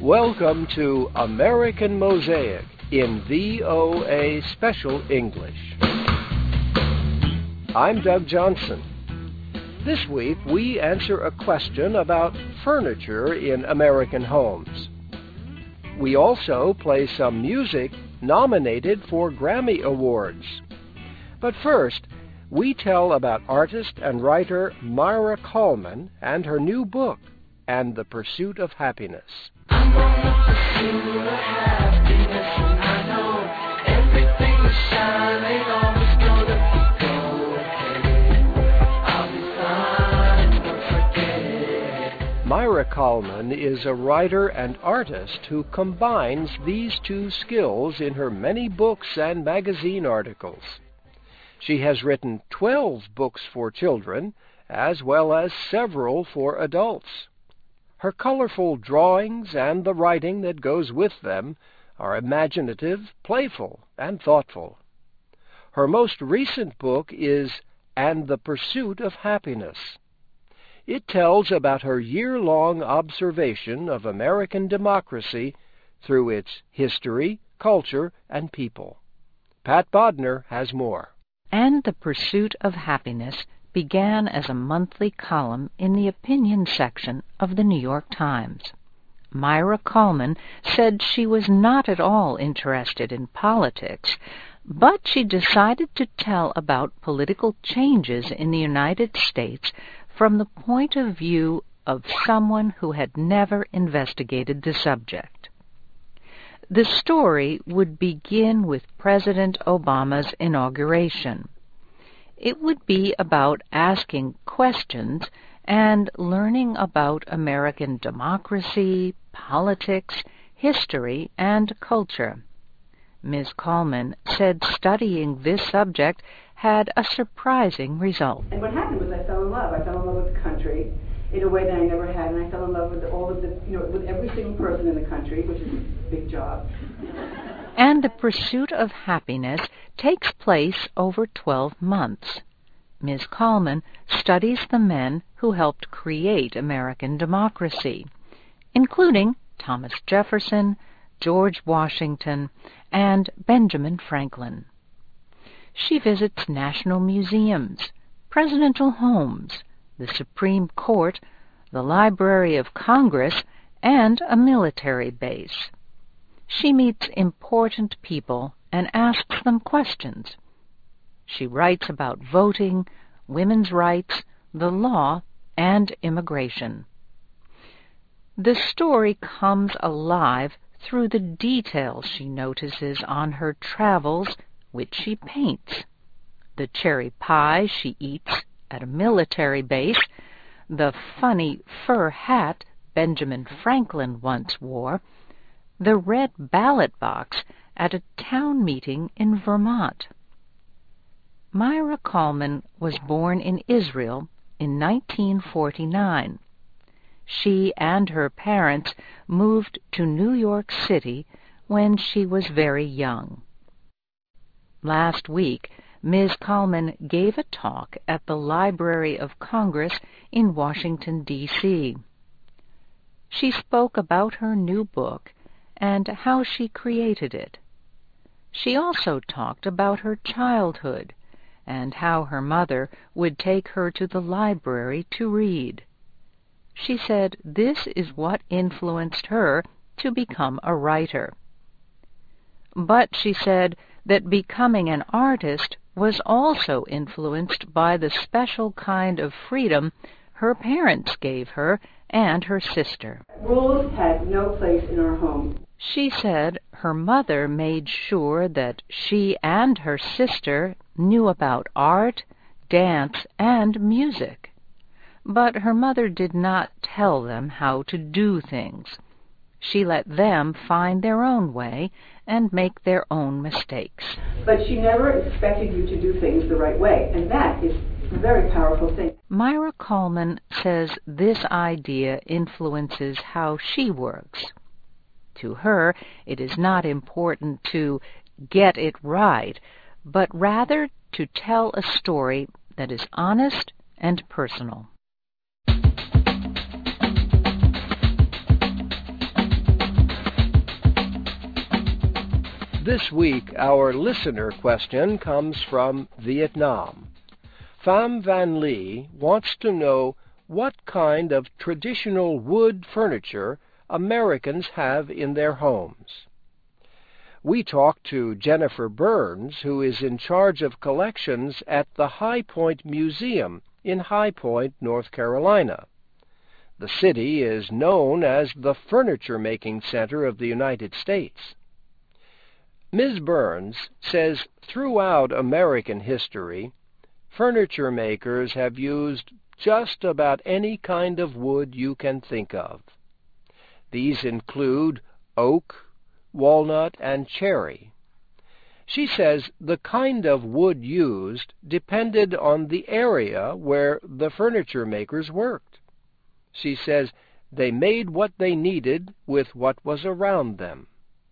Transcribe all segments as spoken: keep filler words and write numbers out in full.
Welcome to American Mosaic in V O A Special English. I'm Doug Johnson. This week we answer a question about furniture in American homes. We also play some music nominated for Grammy Awards. But first, we tell about artist and writer Myra Coleman and her new book, And the Pursuit of Happiness. I'm on the pursuit of happiness, and I know everything is shining, always gonna go ahead. I'll be fine, don't forget it. Myra Coleman is a writer and artist who combines these two skills in her many books and magazine articles. She has written twelve books for children, as well as several for adults. Her colorful drawings and the writing that goes with them are imaginative, playful, and thoughtful. Her most recent book is And the Pursuit of Happiness. It tells about her year-long observation of American democracy through its history, culture, and people. Pat Bodner has more. And the Pursuit of Happiness began as a monthly column in the opinion section of the New York Times. Myra Coleman said she was not at all interested in politics, but she decided to tell about political changes in the United States from the point of view of someone who had never investigated the subject. The story would begin with President Obama's inauguration. It would be about asking questions and learning about American democracy, politics, history, and culture. Miz Coleman said studying this subject had a surprising result. And what happened was I fell in love. I fell in love with the country in a way that I never had, and I fell in love with all of the, you know, with every single person in the country, which is a big job. And the Pursuit of Happiness takes place over twelve months. Miz Coleman studies the men who helped create American democracy, including Thomas Jefferson, George Washington, and Benjamin Franklin. She visits national museums, presidential homes, the Supreme Court, the Library of Congress, and a military base. She meets important people and asks them questions. She writes about voting, women's rights, the law, and immigration. The story comes alive through the details she notices on her travels, which she paints. The cherry pie she eats at a military base, the funny fur hat Benjamin Franklin once wore, the red ballot box at a town meeting in Vermont. Myra Coleman was born in Israel in nineteen forty-nine. She and her parents moved to New York City when she was very young. Last week, Miz Coleman gave a talk at the Library of Congress in Washington, D C She spoke about her new book and how she created it. She also talked about her childhood and how her mother would take her to the library to read. She said this is what influenced her to become a writer. But she said that becoming an artist was also influenced by the special kind of freedom her parents gave her and her sister. Rules had no place in our home. She said her mother made sure that she and her sister knew about art, dance, and music. But her mother did not tell them how to do things. She let them find their own way and make their own mistakes. But she never expected you to do things the right way, and that is a very powerful thing. Myra Coleman says this idea influences how she works. To her, it is not important to get it right, but rather to tell a story that is honest and personal. This week, our listener question comes from Vietnam. Pham Van Lee wants to know what kind of traditional wood furniture Americans have in their homes. We talked to Jennifer Burns, who is in charge of collections at the High Point Museum in High Point, North Carolina. The city is known as the furniture-making center of the United States. Miz Burns says throughout American history, furniture makers have used just about any kind of wood you can think of. These include oak, walnut, and cherry. She says the kind of wood used depended on the area where the furniture makers worked. She says they made what they needed with what was around them.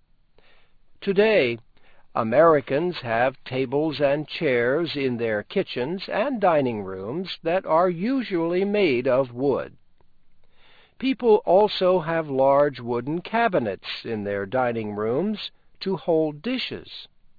Today, Americans have tables and chairs in their kitchens and dining rooms that are usually made of wood. People also have large wooden cabinets in their dining rooms to hold dishes.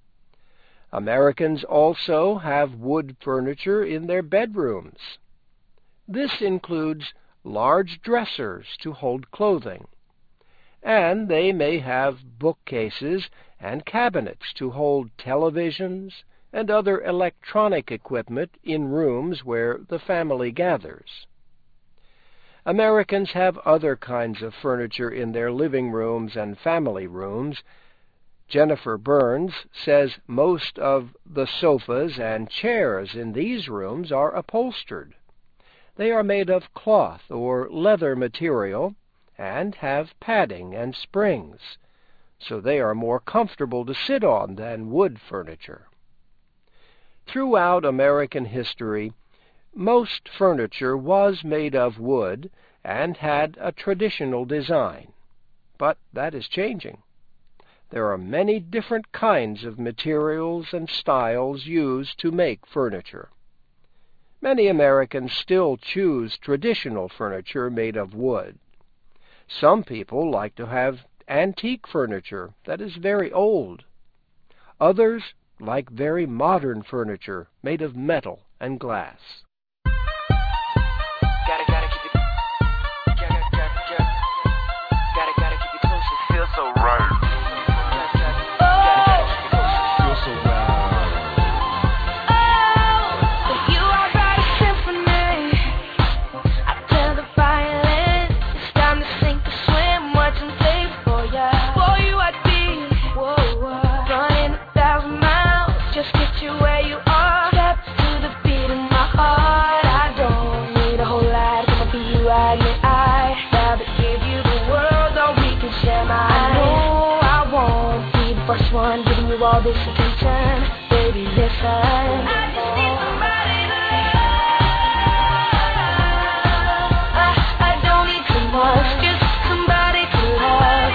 Americans also have wood furniture in their bedrooms. This includes large dressers to hold clothing, and they may have bookcases and cabinets to hold televisions and other electronic equipment in rooms where the family gathers. Americans have other kinds of furniture in their living rooms and family rooms. Jennifer Burns says most of the sofas and chairs in these rooms are upholstered. They are made of cloth or leather material and have padding and springs, so they are more comfortable to sit on than wood furniture. Throughout American history, most furniture was made of wood and had a traditional design, but that is changing. There are many different kinds of materials and styles used to make furniture. Many Americans still choose traditional furniture made of wood. Some people like to have antique furniture that is very old. Others like very modern furniture made of metal and glass. Gotta, gotta keep it, gotta, gotta, gotta, gotta, gotta keep it close. It feels so right. Gotta, gotta, gotta keep it close. It feels so right. Oh, you are right, a symphony. I tell the violin, it's time to sink or swim. Watch and play for ya. For you I'd be, whoa, whoa, running a thousand miles, just get you where you are. Step to the beat of my heart. I don't need a whole lot, gonna be you, I admit I rather give you the world, or we can share mine. I know I won't be the first one giving you all this attention, baby, listen. I just need somebody to love. I, I don't need too much, just somebody to love.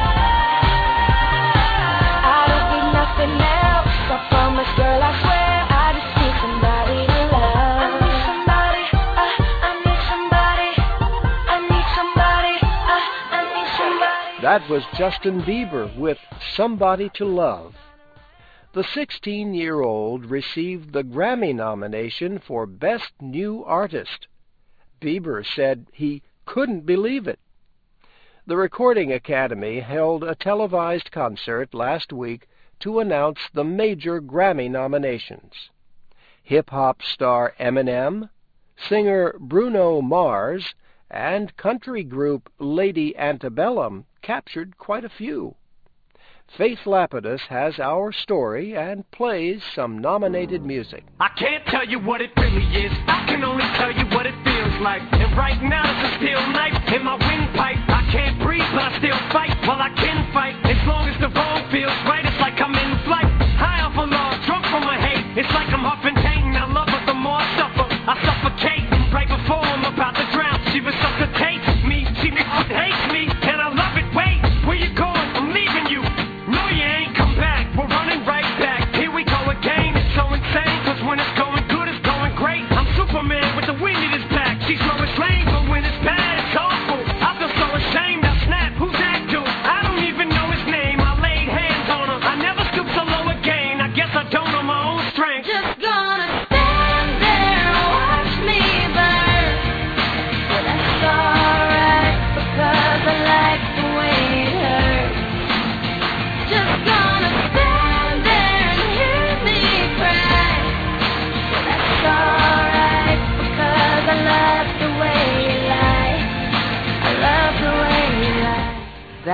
I don't need nothing else, I promise, girl, I swear. I just need somebody to love. I need somebody, I, I need somebody. I need somebody, I, I need somebody. That was Justin Bieber with Somebody to Love. The sixteen-year-old received the Grammy nomination for Best New Artist. Bieber said he couldn't believe it. The Recording Academy held a televised concert last week to announce the major Grammy nominations. Hip-hop star Eminem, singer Bruno Mars, and country group Lady Antebellum captured quite a few. Faith Lapidus has our story and plays some nominated music. I can't tell you what it really is, I can only tell you what it feels like. And right now it's a steel knife in my windpipe. I can't breathe but I still fight, while I can fight. As long as the wrong feels right, it's like I'm in flight. High off of love, drunk from my hate. It's like I'm huffing pain, I love her the more I suffer. I suffocate, right before I'm about to drown. She resuscitates me, she hates me, and I love it. Wait, where you going? I'm leaving you. No, you ain't come back, we're running right back. Here we go again, it's so insane, cause when it's going good, it's going great. I'm Superman with the wind in his back. She's Lois Lane, but when it's bad, it's awful. I feel so ashamed, I snap, who's that dude? I don't even know his name, I laid hands on her. I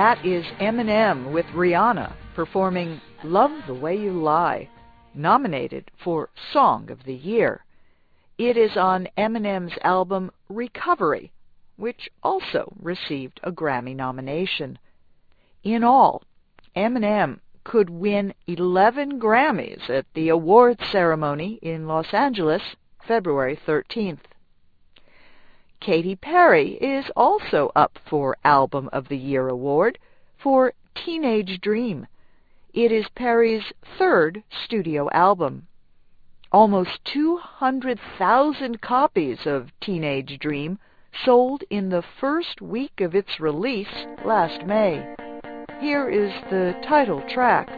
That is Eminem with Rihanna performing Love the Way You Lie, nominated for Song of the Year. It is on Eminem's album Recovery, which also received a Grammy nomination. In all, Eminem could win eleven Grammys at the awards ceremony in Los Angeles, February thirteenth. Katy Perry is also up for Album of the Year award for Teenage Dream. It is Perry's third studio album. Almost two hundred thousand copies of Teenage Dream sold in the first week of its release last May. Here is the title track.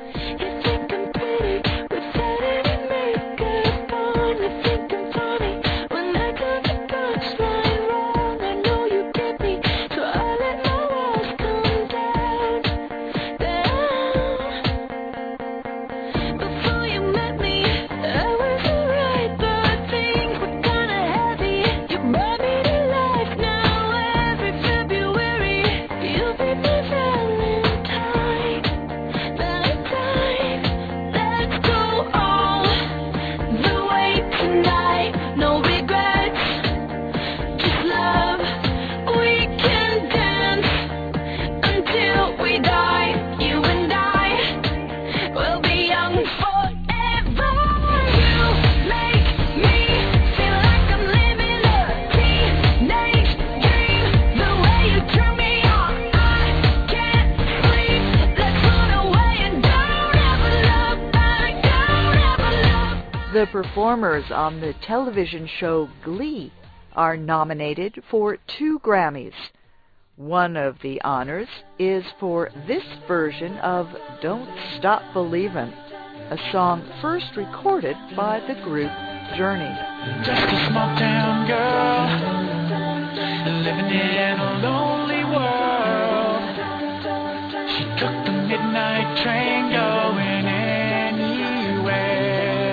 The performers on the television show Glee are nominated for two Grammys. One of the honors is for this version of Don't Stop Believin', a song first recorded by the group Journey. Just a small town girl, living in a lonely world. She took the midnight train going anywhere.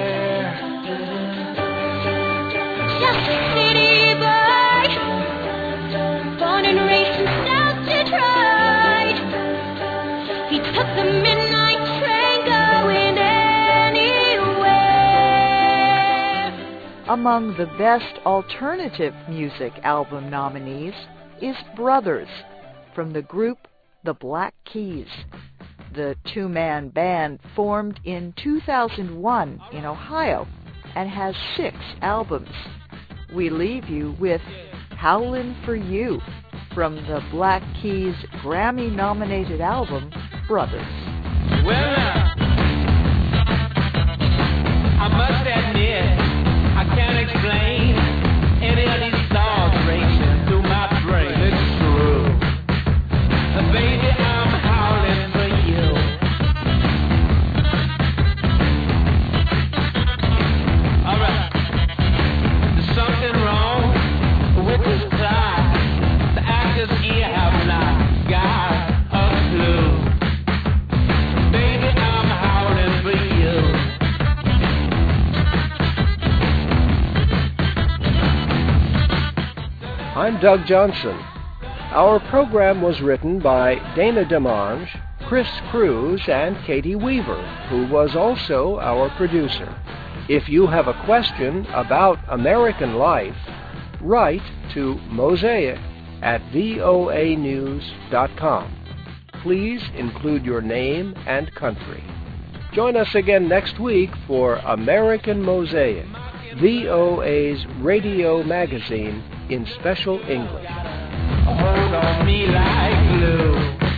Just a city boy, born and raised in South Detroit. He took the midnight train going anywhere. Among the best alternative music album nominees is Brothers from the group The Black Keys. The two-man band formed in two thousand one in Ohio and has six albums. We leave you with Howlin' for You from the Black Keys' Grammy-nominated album, Brothers. Well, now, I must admit, I can't explain any of these thoughts racing through my brain. It's true. Uh, baby, I'm howling for you. All right. There's something wrong with this plot. The actors here have not got a clue. Baby, I'm howling for you. I'm Doug Johnson. Our program was written by Dana DeMange, Chris Cruz, and Katie Weaver, who was also our producer. If you have a question about American life, write to Mosaic at voa news dot com. Please include your name and country. Join us again next week for American Mosaic, V O A's radio magazine in special English. Hold on me like glue.